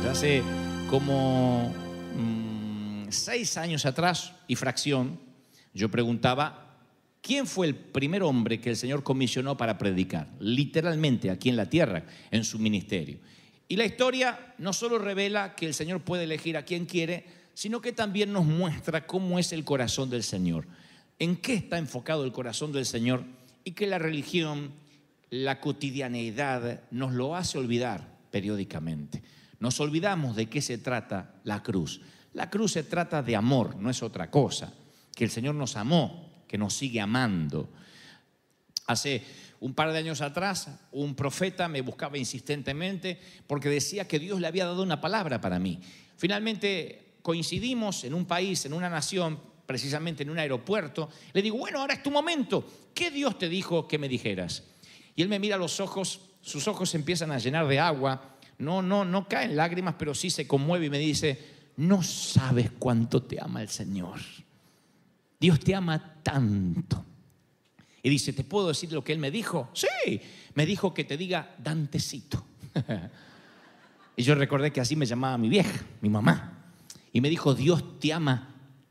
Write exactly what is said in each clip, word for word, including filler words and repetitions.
Ya hace como mmm, seis años atrás y fracción, yo preguntaba, ¿quién fue el primer hombre que el Señor comisionó para predicar? Literalmente aquí en la tierra, en su ministerio. Y la historia no solo revela que el Señor puede elegir a quien quiere, sino que también nos muestra cómo es el corazón del Señor. En qué está enfocado el corazón del Señor y que la religión, la cotidianeidad nos lo hace olvidar periódicamente. Nos olvidamos de qué se trata la cruz. La cruz se trata de amor, no es otra cosa. Que el Señor nos amó, que nos sigue amando. Hace un par de años atrás, un profeta me buscaba insistentemente porque decía que Dios le había dado una palabra para mí. Finalmente coincidimos en un país, en una nación, precisamente en un aeropuerto. Le digo, bueno, ahora es tu momento. ¿Qué Dios te dijo que me dijeras? Y él me mira a los ojos, sus ojos se empiezan a llenar de agua. No, no, no caen lágrimas, pero sí se conmueve y me dice, no sabes cuánto te ama el Señor. Dios te ama tanto. Y dice, ¿te puedo decir lo que Él me dijo? Sí, me dijo que te diga Dantecito. Y yo recordé que así me llamaba mi vieja, mi mamá. Y me dijo, Dios te ama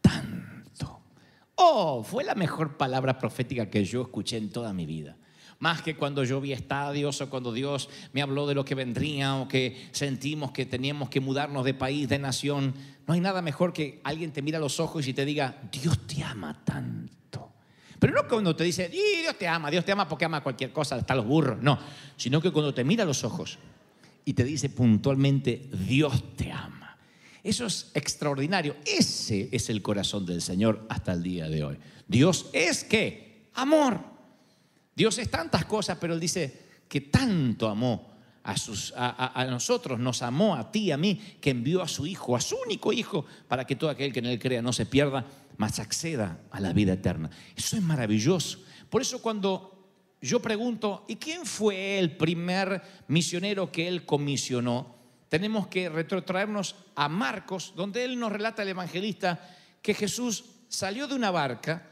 tanto. Oh, fue la mejor palabra profética que yo escuché en toda mi vida. Más que cuando yo vi estadios o cuando Dios me habló de lo que vendría o que sentimos que teníamos que mudarnos de país, de nación. No hay nada mejor que alguien te mira a los ojos y te diga, Dios te ama tanto. Pero no cuando te dice, Dios te ama, Dios te ama porque ama cualquier cosa, hasta los burros. No, sino que cuando te mira a los ojos y te dice puntualmente, Dios te ama. Eso es extraordinario. Ese es el corazón del Señor hasta el día de hoy. Dios es, ¿qué? Amor. Dios es tantas cosas, pero Él dice que tanto amó a, sus, a, a, a nosotros, nos amó a ti, a mí, que envió a su Hijo, a su único Hijo, para que todo aquel que en Él crea no se pierda, mas acceda a la vida eterna. Eso es maravilloso. Por eso cuando yo pregunto, ¿y quién fue el primer misionero que Él comisionó? Tenemos que retrotraernos a Marcos, donde Él nos relata, el evangelista, que Jesús salió de una barca,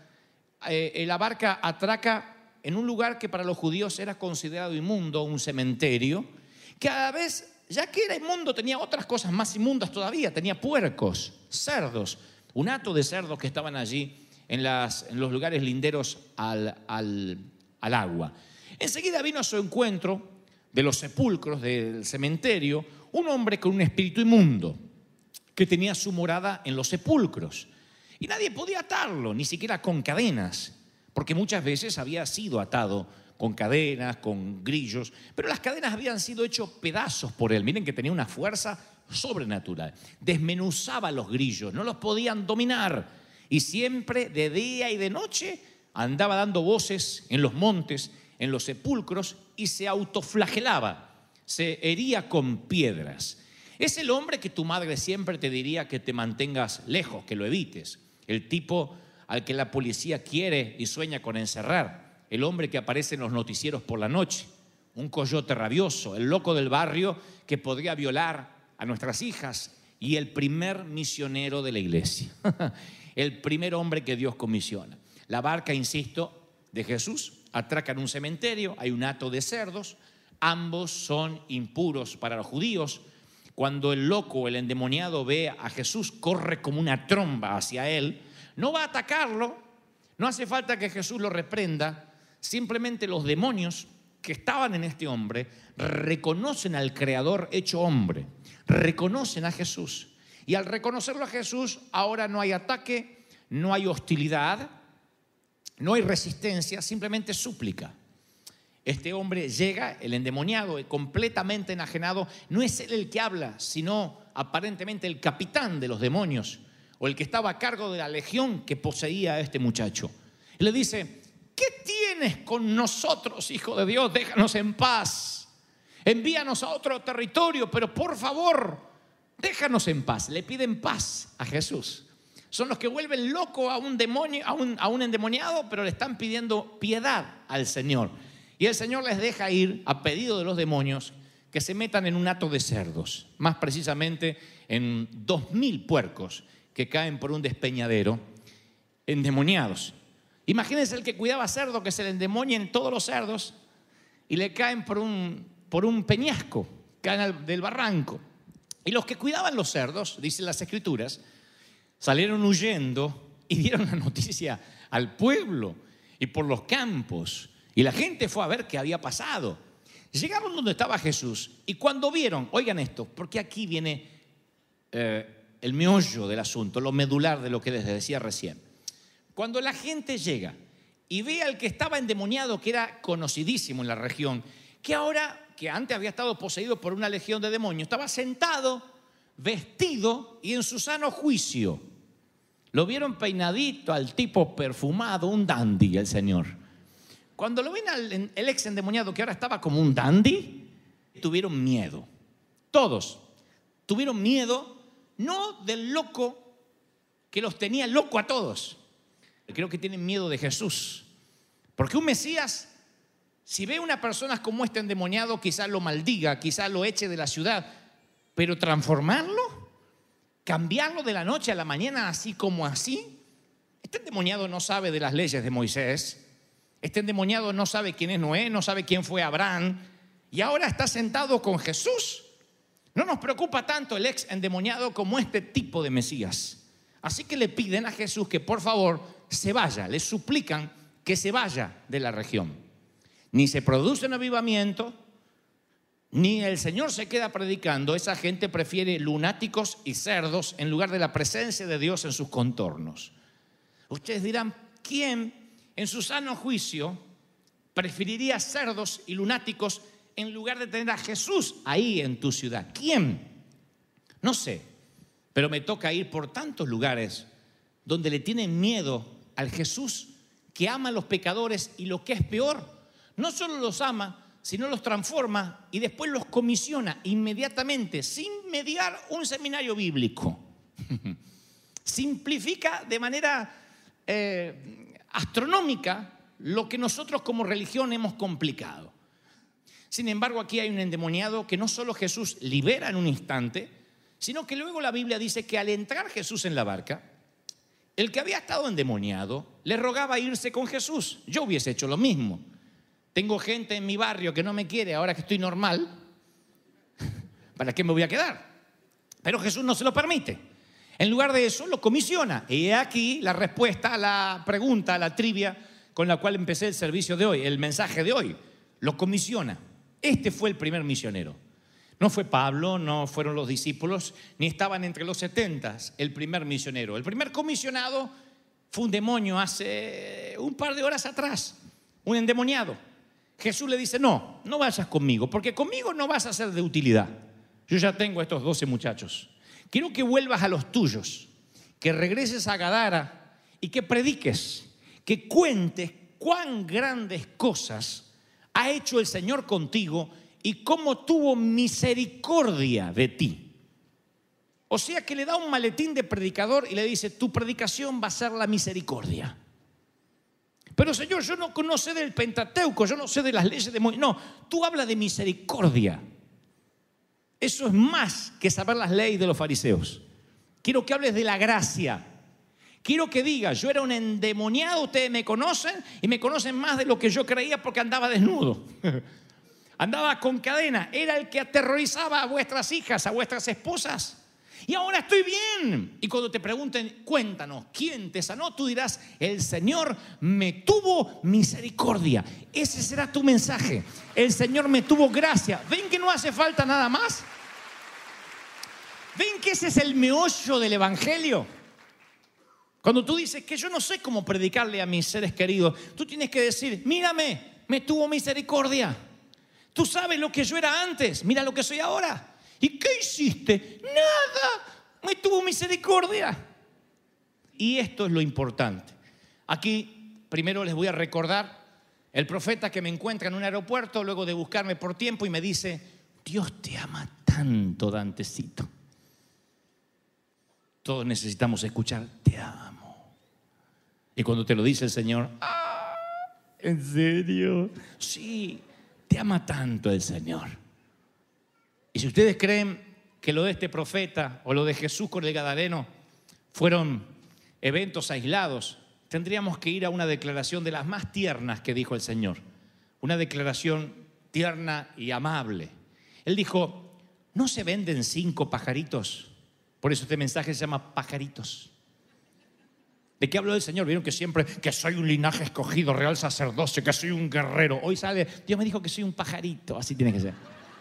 eh, la barca atraca en un lugar que para los judíos era considerado inmundo, un cementerio, que a la vez, ya que era inmundo, tenía otras cosas más inmundas todavía, tenía puercos, cerdos, un hato de cerdos que estaban allí en, las, en los lugares linderos al, al, al agua. Enseguida vino a su encuentro de los sepulcros del cementerio un hombre con un espíritu inmundo que tenía su morada en los sepulcros y nadie podía atarlo, ni siquiera con cadenas, porque muchas veces había sido atado con cadenas, con grillos, pero las cadenas habían sido hechos pedazos por él. Miren que tenía una fuerza sobrenatural. Desmenuzaba los grillos, no los podían dominar. Y siempre de día y de noche andaba dando voces en los montes, en los sepulcros, y se autoflagelaba, se hería con piedras. Es el hombre que tu madre siempre te diría que te mantengas lejos, que lo evites. El tipo al que la policía quiere y sueña con encerrar, el hombre que aparece en los noticieros por la noche, un coyote rabioso, el loco del barrio que podría violar a nuestras hijas y el primer misionero de la iglesia, el primer hombre que Dios comisiona. La barca, insisto, de Jesús atraca en un cementerio, hay un hato de cerdos, ambos son impuros para los judíos. Cuando el loco, el endemoniado ve a Jesús, corre como una tromba hacia él. No va a atacarlo, no hace falta que Jesús lo reprenda, simplemente los demonios que estaban en este hombre reconocen al Creador hecho hombre, reconocen a Jesús. Y al reconocerlo a Jesús, ahora no hay ataque, no hay hostilidad, no hay resistencia, simplemente súplica. Este hombre llega, el endemoniado, completamente enajenado, no es él el que habla, sino aparentemente el capitán de los demonios, o el que estaba a cargo de la legión que poseía a este muchacho. Y le dice, ¿qué tienes con nosotros, Hijo de Dios? Déjanos en paz. Envíanos a otro territorio, pero por favor, déjanos en paz. Le piden paz a Jesús. Son los que vuelven loco a un demonio, a un, a un endemoniado, pero le están pidiendo piedad al Señor. Y el Señor les deja ir a pedido de los demonios que se metan en un hato de cerdos, más precisamente en dos mil puercos que caen por un despeñadero, endemoniados. Imagínense el que cuidaba cerdo, que se le endemonien todos los cerdos y le caen por un, por un peñasco, caen al, del barranco. Y los que cuidaban los cerdos, dicen las Escrituras, salieron huyendo y dieron la noticia al pueblo y por los campos. Y la gente fue a ver qué había pasado. Llegaron donde estaba Jesús y cuando vieron, oigan esto, porque aquí viene eh, el meollo del asunto, lo medular de lo que les decía recién. Cuando la gente llega y ve al que estaba endemoniado, que era conocidísimo en la región, que ahora, que antes había estado poseído por una legión de demonios, estaba sentado, vestido y en su sano juicio. Lo vieron peinadito, al tipo perfumado, un dandy el Señor. Cuando lo ven al el ex endemoniado, que ahora estaba como un dandy, tuvieron miedo. Todos tuvieron miedo, no del loco que los tenía loco a todos. Creo que tienen miedo de Jesús. Porque un Mesías, si ve a una persona como este endemoniado, quizás lo maldiga, quizás lo eche de la ciudad. Pero transformarlo, cambiarlo de la noche a la mañana así como así. Este endemoniado no sabe de las leyes de Moisés. Este endemoniado no sabe quién es Noé, no sabe quién fue Abraham. Y ahora está sentado con Jesús. No nos preocupa tanto el ex endemoniado como este tipo de Mesías. Así que le piden a Jesús que por favor se vaya. Le suplican que se vaya de la región. Ni se produce un avivamiento, ni el Señor se queda predicando. Esa gente prefiere lunáticos y cerdos en lugar de la presencia de Dios en sus contornos. Ustedes dirán, ¿quién en su sano juicio preferiría cerdos y lunáticos en lugar de tener a Jesús ahí en tu ciudad? ¿Quién? No sé, pero me toca ir por tantos lugares donde le tienen miedo al Jesús que ama a los pecadores y lo que es peor, no solo los ama, sino los transforma y después los comisiona inmediatamente, sin mediar un seminario bíblico. Simplifica de manera eh, astronómica lo que nosotros como religión hemos complicado. Sin embargo, aquí hay un endemoniado que no solo Jesús libera en un instante, sino que luego la Biblia dice que al entrar Jesús en la barca, el que había estado endemoniado le rogaba irse con Jesús. Yo hubiese hecho lo mismo. Tengo gente en mi barrio que no me quiere ahora que estoy normal. ¿Para qué me voy a quedar? Pero Jesús no se lo permite. En lugar de eso, lo comisiona. Y he aquí la respuesta a la pregunta, a la trivia con la cual empecé el servicio de hoy, el mensaje de hoy. Lo comisiona. Este fue el primer misionero. No fue Pablo, no fueron los discípulos, ni estaban entre los setentas el primer misionero. El primer comisionado fue un demonio hace un par de horas atrás, un endemoniado. Jesús le dice, no, no vayas conmigo, porque conmigo no vas a ser de utilidad. Yo ya tengo a estos doce muchachos. Quiero que vuelvas a los tuyos, que regreses a Gadara y que prediques, que cuentes cuán grandes cosas ha hecho el Señor contigo y cómo tuvo misericordia de ti. O sea que le da un maletín de predicador y le dice, tu predicación va a ser la misericordia. Pero Señor, yo no, no sé del Pentateuco, yo no sé de las leyes de Moisés. No, tú hablas de misericordia. Eso es más que saber las leyes de los fariseos. Quiero que hables de la gracia. Quiero que digas, yo era un endemoniado, ustedes me conocen y me conocen más de lo que yo creía porque andaba desnudo. Andaba con cadena, era el que aterrorizaba a vuestras hijas, a vuestras esposas. Y ahora estoy bien. Y cuando te pregunten, cuéntanos, ¿quién te sanó? Tú dirás, el Señor me tuvo misericordia. Ese será tu mensaje. El Señor me tuvo gracia. ¿Ven que no hace falta nada más? ¿Ven que ese es el meollo del evangelio? Cuando tú dices que yo no sé cómo predicarle a mis seres queridos, tú tienes que decir, mírame, me tuvo misericordia. Tú sabes lo que yo era antes, mira lo que soy ahora. ¿Y qué hiciste? Nada, me tuvo misericordia. Y esto es lo importante. Aquí primero les voy a recordar el profeta que me encuentra en un aeropuerto luego de buscarme por tiempo y me dice, Dios te ama tanto, Dantecito. Todos necesitamos escuchar, te amo. Y cuando te lo dice el Señor, ¡ah! ¿En serio? Sí, te ama tanto el Señor. Y si ustedes creen que lo de este profeta o lo de Jesús con el Gadareno fueron eventos aislados, tendríamos que ir a una declaración de las más tiernas que dijo el Señor. Una declaración tierna y amable. Él dijo, ¿no se venden cinco pajaritos? Por eso este mensaje se llama pajaritos. ¿De qué habló el Señor? Vieron que siempre, que soy un linaje escogido, real sacerdocio, que soy un guerrero. Hoy sale, Dios me dijo que soy un pajarito, así tiene que ser.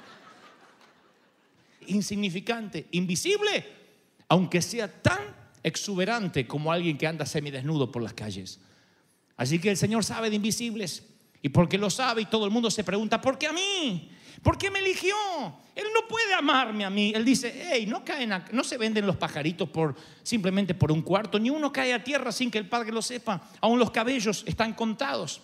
Insignificante, invisible, aunque sea tan exuberante como alguien que anda semidesnudo por las calles. Así que el Señor sabe de invisibles. Y porque lo sabe y todo el mundo se pregunta, ¿por qué a mí? ¿Por qué me eligió? Él no puede amarme a mí. Él dice, hey, no, caen a, no se venden los pajaritos por, simplemente por un cuarto. Ni uno cae a tierra sin que el Padre lo sepa. Aún los cabellos están contados.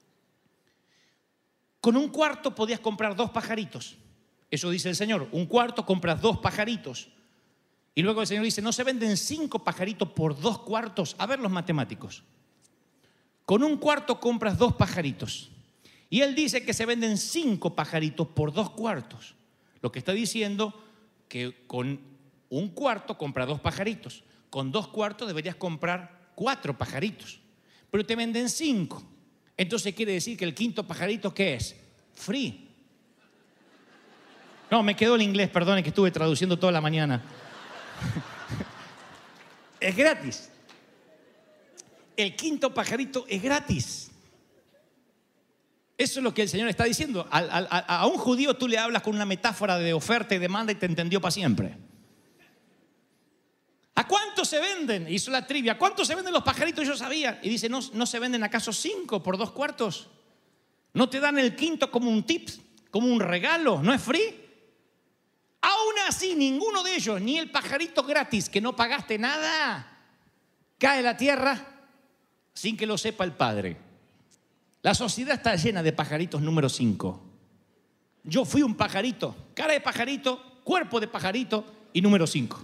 Con un cuarto podías comprar dos pajaritos. Eso dice el Señor. Un cuarto compras dos pajaritos. Y luego el Señor dice, no se venden cinco pajaritos por dos cuartos. A ver los matemáticos. Con un cuarto compras dos pajaritos. Y Él dice que se venden cinco pajaritos por dos cuartos. Lo que está diciendo que con un cuarto compras dos pajaritos. Con dos cuartos deberías comprar cuatro pajaritos. Pero te venden cinco. Entonces quiere decir que el quinto pajarito, ¿qué es? Free. No, me quedó el inglés, perdone que estuve traduciendo toda la mañana. Es gratis. El quinto pajarito es gratis. Eso es lo que el Señor está diciendo. A, a, a un judío tú le hablas con una metáfora de oferta y demanda y te entendió para siempre. ¿A cuánto se venden? Hizo la trivia. ¿A cuánto se venden los pajaritos? Yo sabía. Y dice, ¿no, no se venden acaso cinco por dos cuartos? ¿No te dan el quinto como un tip, como un regalo? ¿No es free? Aún así, ninguno de ellos, ni el pajarito gratis que no pagaste nada, cae a la tierra sin que lo sepa el Padre. La sociedad está llena de pajaritos número cinco. Yo fui un pajarito, cara de pajarito, cuerpo de pajarito y número cinco.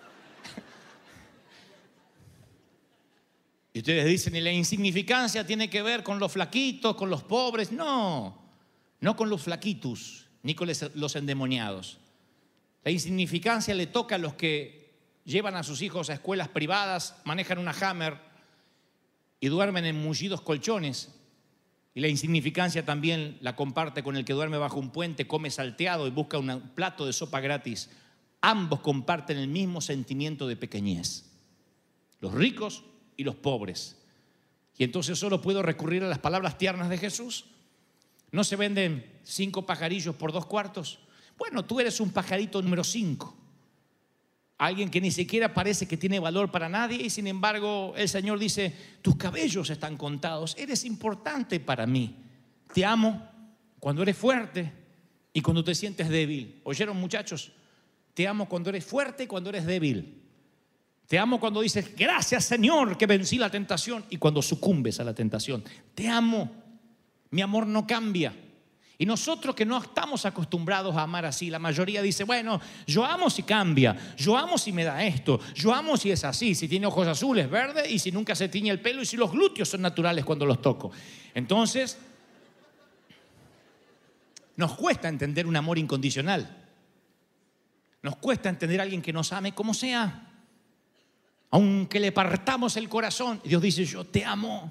Y ustedes dicen, ¿y la insignificancia tiene que ver con los flaquitos, con los pobres? No, no con los flaquitos, ni con los endemoniados. La insignificancia le toca a los que llevan a sus hijos a escuelas privadas, manejan una Hammer y duermen en mullidos colchones. Y la insignificancia también la comparte con el que duerme bajo un puente, come salteado y busca un plato de sopa gratis. Ambos comparten el mismo sentimiento de pequeñez. Los ricos y los pobres. Y entonces solo puedo recurrir a las palabras tiernas de Jesús. ¿No se venden cinco pajarillos por dos cuartos? Bueno, tú eres un pajarito número cinco. Alguien que ni siquiera parece que tiene valor para nadie y sin embargo el Señor dice, tus cabellos están contados, eres importante para mí. Te amo cuando eres fuerte y cuando te sientes débil. ¿Oyeron, muchachos? Te amo cuando eres fuerte y cuando eres débil. Te amo cuando dices, gracias Señor que vencí la tentación, y cuando sucumbes a la tentación. Te amo, mi amor no cambia. Y nosotros que no estamos acostumbrados a amar así, la mayoría dice, bueno, yo amo si cambia, yo amo si me da esto, yo amo si es así, si tiene ojos azules, verdes, y si nunca se tiñe el pelo, y si los glúteos son naturales cuando los toco. Entonces, nos cuesta entender un amor incondicional. Nos cuesta entender a alguien que nos ame como sea. Aunque le partamos el corazón, Dios dice, yo te amo.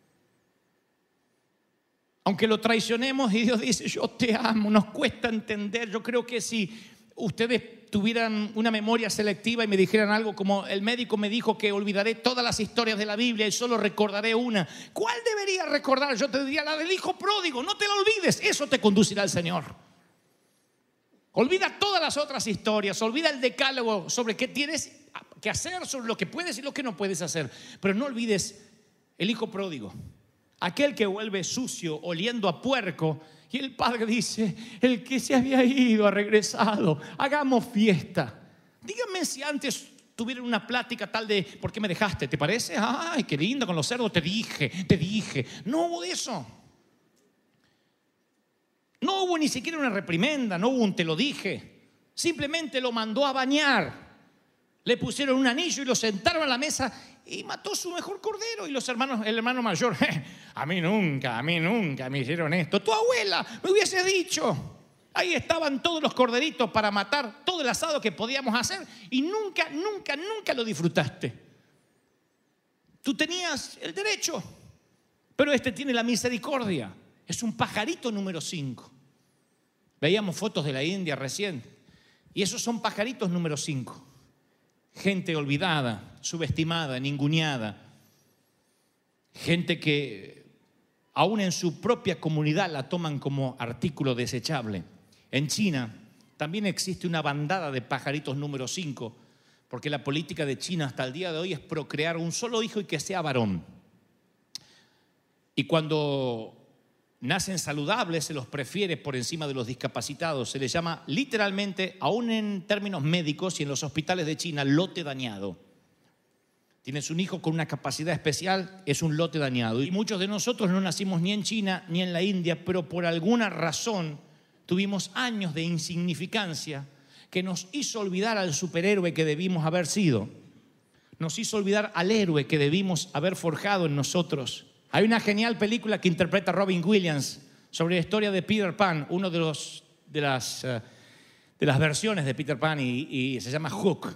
Aunque lo traicionemos y Dios dice, yo te amo, nos cuesta entender. Yo creo que si ustedes tuvieran una memoria selectiva y me dijeran algo como el médico me dijo que olvidaré todas las historias de la Biblia y solo recordaré una, ¿cuál debería recordar? Yo te diría la del hijo pródigo, no te la olvides, eso te conducirá al Señor. Olvida todas las otras historias, olvida el decálogo sobre qué tienes que hacer, sobre lo que puedes y lo que no puedes hacer, pero no olvides el hijo pródigo. Aquel que vuelve sucio, oliendo a puerco, y el padre dice, el que se había ido ha regresado, hagamos fiesta. Díganme si antes tuvieron una plática tal de, ¿por qué me dejaste? ¿Te parece? Ay, qué lindo con los cerdos, te dije, te dije. No hubo eso. No hubo ni siquiera una reprimenda, no hubo un te lo dije. Simplemente lo mandó a bañar. Le pusieron un anillo y lo sentaron a la mesa y mató su mejor cordero. Y los hermanos, el hermano mayor, a mí nunca, a mí nunca me hicieron esto. Tu abuela me hubiese dicho. Ahí estaban todos los corderitos para matar todo el asado que podíamos hacer y nunca, nunca, nunca lo disfrutaste. Tú tenías el derecho, pero este tiene la misericordia. Es un pajarito número cinco. Veíamos fotos de la India recién. Y esos son pajaritos número cinco. Gente olvidada, subestimada, ninguneada. Gente que aún en su propia comunidad la toman como artículo desechable. En China también existe una bandada de pajaritos número cinco, porque la política de China hasta el día de hoy es procrear un solo hijo y que sea varón. Y cuando nacen saludables se los prefiere por encima de los discapacitados. Se les llama literalmente, aún en términos médicos y en los hospitales de China, lote dañado. Tienes un hijo con una capacidad especial, es un lote dañado. Y muchos de nosotros no nacimos ni en China ni en la India, pero por alguna razón tuvimos años de insignificancia que nos hizo olvidar al superhéroe que debimos haber sido. Nos hizo olvidar al héroe que debimos haber forjado en nosotros. Hay una genial película que interpreta Robin Williams sobre la historia de Peter Pan, uno de, los, de, las, uh, de las versiones de Peter Pan, y, y se llama Hook.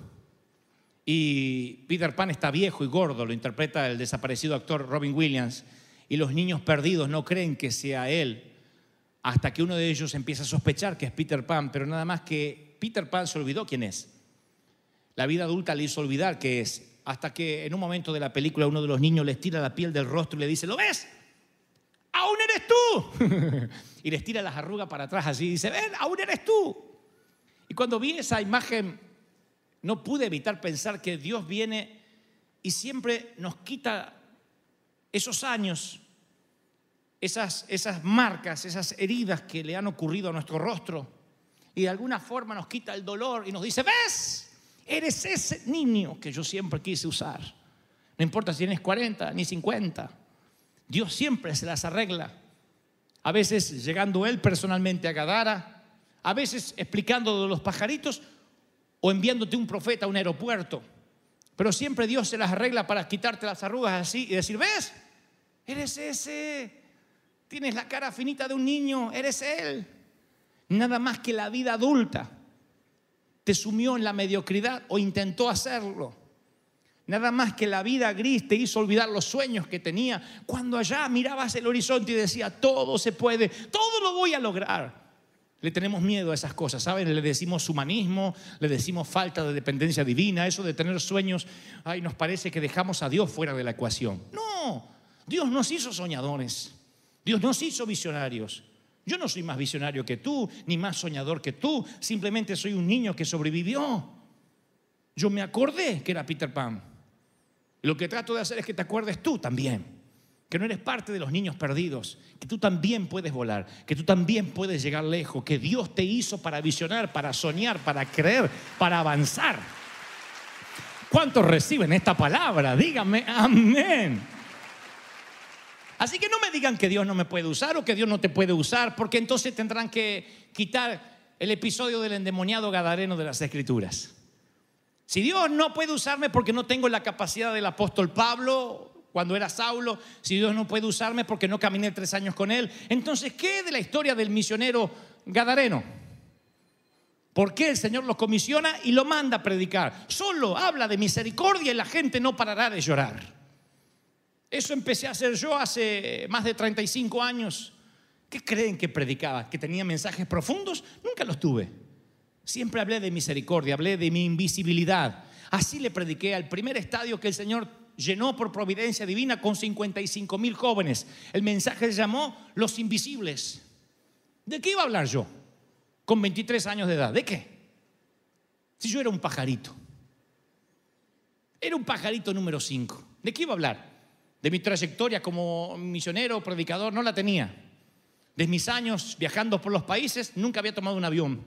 Y Peter Pan está viejo y gordo, lo interpreta el desaparecido actor Robin Williams, y los niños perdidos no creen que sea él, hasta que uno de ellos empieza a sospechar que es Peter Pan, pero nada más que Peter Pan se olvidó quién es. La vida adulta le hizo olvidar qué es. Hasta que en un momento de la película uno de los niños les tira la piel del rostro y le dice: ¿lo ves? ¡Aún eres tú! Y les tira las arrugas para atrás así y dice: ¡ven, aún eres tú! Y cuando vi esa imagen no pude evitar pensar que Dios viene y siempre nos quita esos años, esas, esas marcas, esas heridas que le han ocurrido a nuestro rostro, y de alguna forma nos quita el dolor y nos dice: ¿ves? Eres ese niño que yo siempre quise usar. No importa si tienes cuarenta ni cincuenta. Dios siempre se las arregla. A veces llegando Él personalmente a Gadara, a veces explicando de los pajaritos o enviándote un profeta a un aeropuerto. Pero siempre Dios se las arregla para quitarte las arrugas así y decir: ¿ves? Eres ese. Tienes la cara finita de un niño. Eres Él. Nada más que la vida adulta te sumió en la mediocridad o intentó hacerlo. Nada más que la vida gris te hizo olvidar los sueños que tenía, cuando allá mirabas el horizonte y decía: todo se puede, todo lo voy a lograr. Le tenemos miedo a esas cosas, ¿saben? Le decimos humanismo, le decimos falta de dependencia divina, eso de tener sueños. Ay, nos parece que dejamos a Dios fuera de la ecuación. No, Dios nos hizo soñadores, Dios nos hizo visionarios. Yo no soy más visionario que tú, ni más soñador que tú. Simplemente soy un niño que sobrevivió. Yo me acordé que era Peter Pan. Y lo que trato de hacer es que te acuerdes tú también, que no eres parte de los niños perdidos, que tú también puedes volar, que tú también puedes llegar lejos, que Dios te hizo para visionar, para soñar, para creer, para avanzar. ¿Cuántos reciben esta palabra? Díganme amén. Así que no me digan que Dios no me puede usar o que Dios no te puede usar, porque entonces tendrán que quitar el episodio del endemoniado gadareno de las Escrituras. Si Dios no puede usarme porque no tengo la capacidad del apóstol Pablo cuando era Saulo, si Dios no puede usarme porque no caminé tres años con él, entonces ¿qué de la historia del misionero gadareno? ¿Por qué el Señor lo comisiona y lo manda a predicar? Solo habla de misericordia y la gente no parará de llorar. Eso empecé a hacer yo hace más de treinta y cinco años. ¿Qué creen que predicaba? ¿Que tenía mensajes profundos? Nunca los tuve. Siempre hablé de misericordia, hablé de mi invisibilidad. Así le prediqué al primer estadio que el Señor llenó por providencia divina con cincuenta y cinco mil jóvenes. El mensaje se llamó Los Invisibles. ¿De qué iba a hablar yo con veintitrés años de edad? ¿De qué? Si yo era un pajarito. Era un pajarito número cinco. ¿De qué iba a hablar? De mi trayectoria como misionero, predicador, no la tenía. De mis años viajando por los países, nunca había tomado un avión.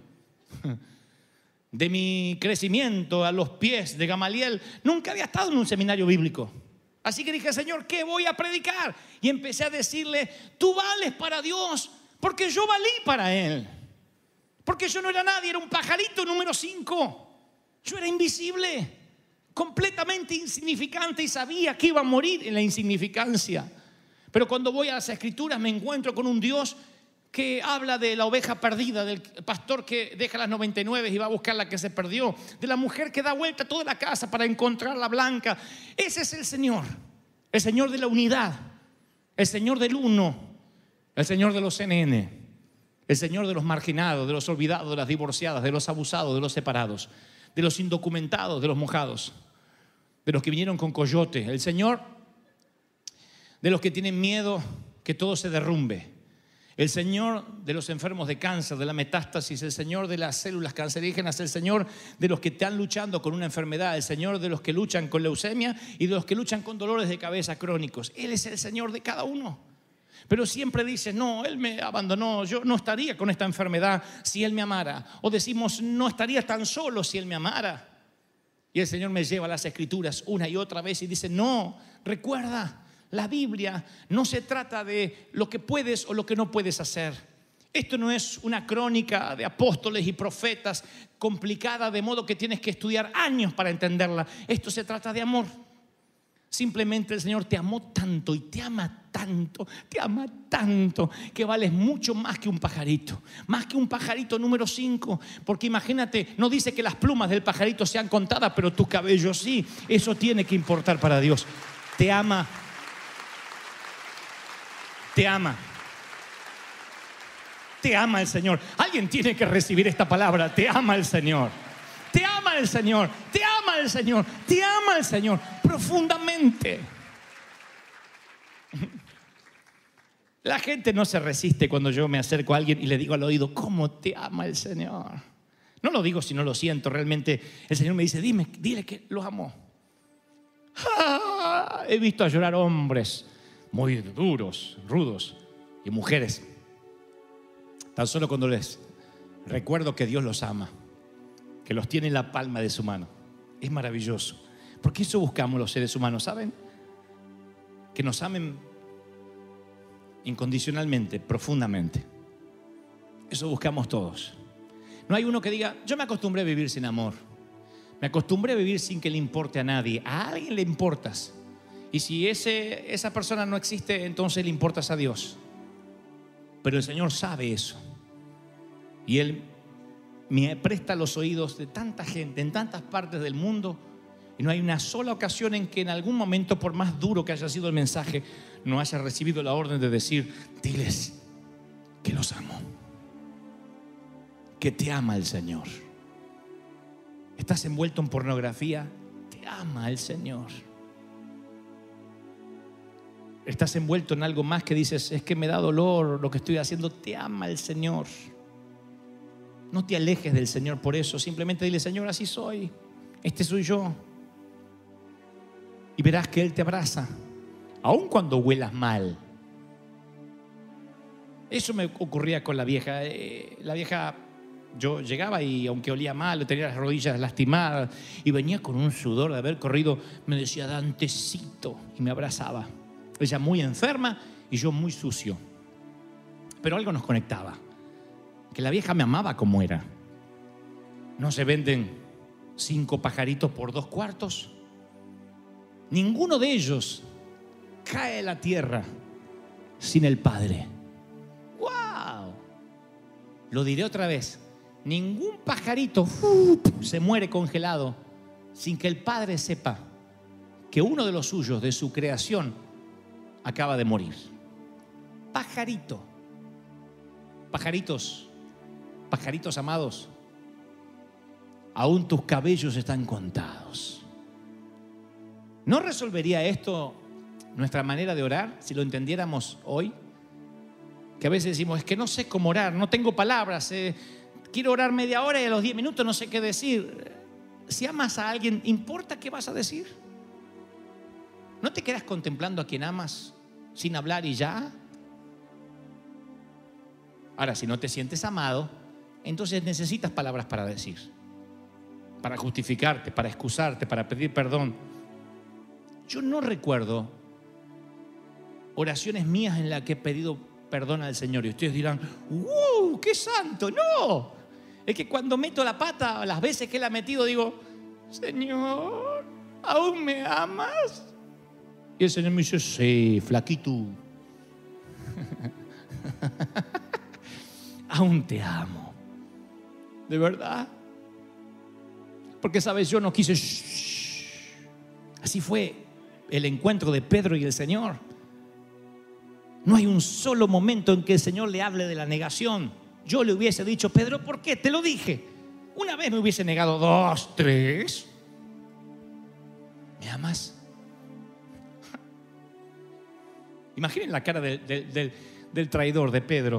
De mi crecimiento a los pies de Gamaliel, nunca había estado en un seminario bíblico. Así que dije: Señor, ¿qué voy a predicar? Y empecé a decirle: tú vales para Dios, porque yo valí para Él. Porque yo no era nadie, era un pajarito número cinco. Yo era invisible, completamente insignificante, y sabía que iba a morir en la insignificancia. Pero cuando voy a las Escrituras me encuentro con un Dios que habla de la oveja perdida, del pastor que deja las noventa y nueve y va a buscar la que se perdió, de la mujer que da vuelta a toda la casa para encontrar la blanca. Ese es el Señor, el Señor de la unidad, el Señor del uno, el Señor de los C N N, El Señor de los marginados, de los olvidados, de las divorciadas, de los abusados, de los separados, de los indocumentados, de los mojados, de los que vinieron con coyote. El Señor de los que tienen miedo que todo se derrumbe. El Señor de los enfermos de cáncer, de la metástasis. El Señor de las células cancerígenas. El Señor de los que están luchando con una enfermedad. El Señor de los que luchan con leucemia y de los que luchan con dolores de cabeza crónicos. Él es el Señor de cada uno. Pero siempre dice, no, Él me abandonó, yo no estaría con esta enfermedad si Él me amara. O decimos, no estaría tan solo si Él me amara. Y el Señor me lleva a las Escrituras una y otra vez y dice, no, recuerda, la Biblia no se trata de lo que puedes o lo que no puedes hacer. Esto no es una crónica de apóstoles y profetas complicada, de modo que tienes que estudiar años para entenderla. Esto se trata de amor. Simplemente el Señor te amó tanto y te ama tanto, te ama tanto, que vales mucho más que un pajarito, más que un pajarito número cinco. Porque imagínate, no dice que las plumas del pajarito sean contadas, pero tus cabellos sí. Eso tiene que importar para Dios. Te ama. Te ama. Te ama el Señor. Alguien tiene que recibir esta palabra. Te ama el Señor. Te ama el Señor. Te ama el Señor. Te ama el Señor profundamente. La gente no se resiste cuando yo me acerco a alguien y le digo al oído, ¿cómo te ama el Señor? No lo digo si no lo siento. Realmente el Señor me dice, dime, dile que lo amo. ¡Ah! He visto a llorar hombres muy duros, rudos, y mujeres. Tan solo cuando les recuerdo que Dios los ama, que los tiene en la palma de su mano. Es maravilloso. Porque eso buscamos los seres humanos, ¿saben? Que nos amen incondicionalmente, profundamente. Eso buscamos todos. No hay uno que diga, yo me acostumbré a vivir sin amor. Me acostumbré a vivir sin que le importe a nadie. A alguien le importas. Y si ese, esa persona no existe, entonces le importas a Dios. Pero el Señor sabe eso. Y Él me presta los oídos de tanta gente en tantas partes del mundo. Y no hay una sola ocasión en que en algún momento, por más duro que haya sido el mensaje, no haya recibido la orden de decir, diles que los amo. Que te ama el Señor. ¿Estás envuelto en pornografía? Te ama el Señor. Estás envuelto en algo más que dices, es que me da dolor lo que estoy haciendo. Te ama el Señor. No te alejes del Señor por eso. Simplemente dile, Señor, así soy. Este soy yo. Y verás que Él te abraza, aun cuando huelas mal. Eso me ocurría con la vieja. La vieja, yo llegaba y aunque olía mal, tenía las rodillas lastimadas y venía con un sudor de haber corrido, me decía, Dantecito, y me abrazaba. Ella muy enferma y yo muy sucio. Pero algo nos conectaba, que la vieja me amaba como era. No se venden cinco pajaritos por dos cuartos. Ninguno de ellos cae a la tierra sin el Padre. ¡Wow! Lo diré otra vez. Ningún pajarito uh, se muere congelado sin que el Padre sepa que uno de los suyos, de su creación, acaba de morir. Pajarito. Pajaritos, pajaritos amados, aún tus cabellos están contados. ¿No resolvería esto nuestra manera de orar si lo entendiéramos hoy? Que a veces decimos, es que no sé cómo orar, no tengo palabras, eh, quiero orar media hora y a los diez minutos no sé qué decir. Si amas a alguien, ¿importa qué vas a decir? ¿No te quedas contemplando a quien amas sin hablar y ya? Ahora, si no te sientes amado, entonces necesitas palabras para decir, para justificarte, para excusarte, para pedir perdón. Yo no recuerdo oraciones mías en las que he pedido perdón al Señor. Y ustedes dirán, ¡wow! ¡Qué santo! ¡No! Es que cuando meto la pata, las veces que la he metido, digo, Señor, ¿aún me amas? Y el Señor me dice, sí, flaquito. Aún te amo. ¿De verdad? Porque, ¿sabes? Yo no quise. Shh. Así fue el encuentro de Pedro y el Señor. No hay un solo momento en que el Señor le hable de la negación. yo le hubiese dicho: Pedro, ¿por qué? Te lo dije. Una vez me hubiese negado, dos, tres. ¿Me amas? Imaginen la cara del, del, del, del traidor, de Pedro.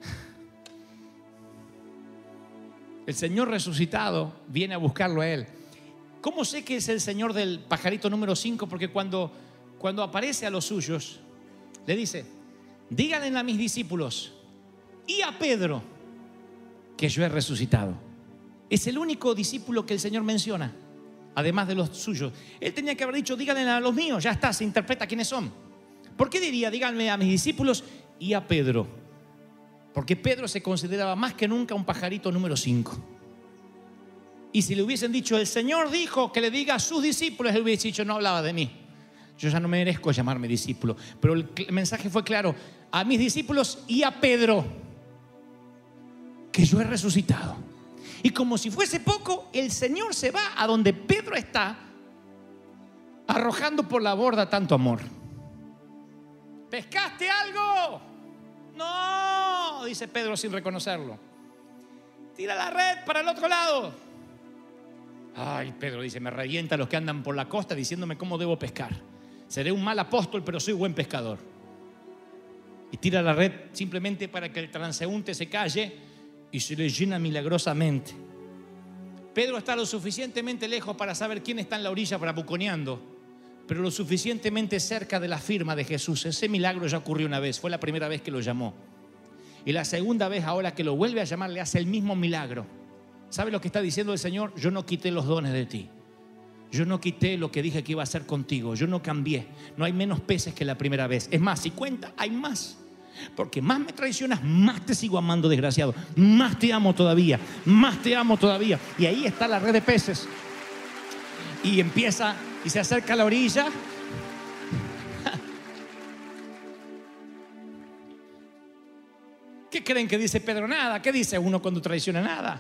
El Señor resucitado viene a buscarlo a él. ¿Cómo sé que es el Señor del pajarito número cinco? Porque cuando, cuando aparece a los suyos, le dice: díganle a mis discípulos y a Pedro que yo he resucitado. Es el único discípulo que el Señor menciona, además de los suyos. Él tenía que haber dicho: díganle a los míos. Ya está, se interpreta quiénes son. ¿Por qué diría: díganme a mis discípulos y a Pedro? Porque Pedro se consideraba más que nunca un pajarito número cinco. Y si le hubiesen dicho: el Señor dijo que le diga a sus discípulos, él hubiese dicho: no hablaba de mí. Yo ya no merezco llamarme discípulo. Pero el mensaje fue claro: a mis discípulos y a Pedro, que yo he resucitado. Y como si fuese poco, el Señor se va a donde Pedro está, arrojando por la borda tanto amor. ¿Pescaste algo? No, dice Pedro sin reconocerlo. Tira la red para el otro lado. Ay, Pedro dice: me revienta los que andan por la costa diciéndome cómo debo pescar. Seré un mal apóstol, pero soy buen pescador. Y tira la red simplemente para que el transeúnte se calle y se le llena milagrosamente. Pedro está lo suficientemente lejos para saber quién está en la orilla bravuconeando, pero lo suficientemente cerca de la firma de Jesús. Ese milagro ya ocurrió una vez, fue la primera vez que lo llamó. Y la segunda vez, ahora que lo vuelve a llamar, le hace el mismo milagro. ¿Sabe lo que está diciendo el Señor? Yo no quité los dones de ti. Yo no quité lo que dije que iba a hacer contigo. Yo no cambié. No hay menos peces que la primera vez. Es más, si cuenta, hay más. Porque más me traicionas, más te sigo amando, desgraciado. Más te amo todavía. Más te amo todavía. Y ahí está la red de peces. Y empieza y se acerca a la orilla. ¿Qué creen que dice Pedro? Nada. ¿Qué dice uno cuando traiciona? Nada.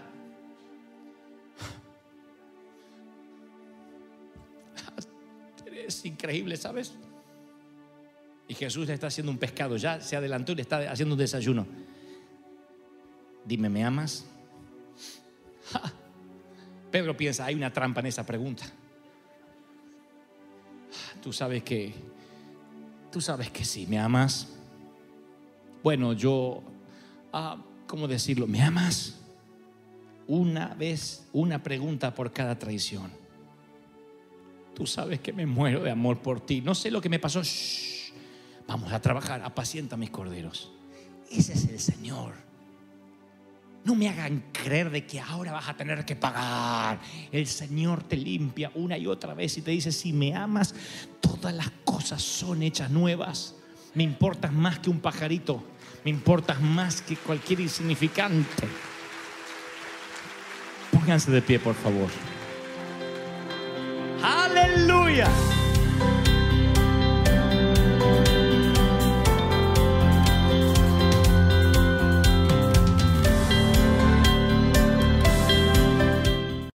Es increíble, ¿sabes? Y Jesús le está haciendo un pescado. Ya se adelantó y le está haciendo un desayuno. Dime, ¿me amas? ¡Ja! Pedro piensa: hay una trampa en esa pregunta. Tú sabes que Tú sabes que sí, ¿me amas? Bueno, yo ah, ¿cómo decirlo? ¿Me amas? Una vez, una pregunta por cada traición. Tú sabes que me muero de amor por ti. No sé lo que me pasó. Shh. Vamos a trabajar. Apacienta mis corderos. Ese es el Señor. No me hagan creer de que ahora vas a tener que pagar. El Señor te limpia una y otra vez y te dice: si me amas, todas las cosas son hechas nuevas. Me importas más que un pajarito. Me importas más que cualquier insignificante. Pónganse de pie, por favor. ¡Aleluya!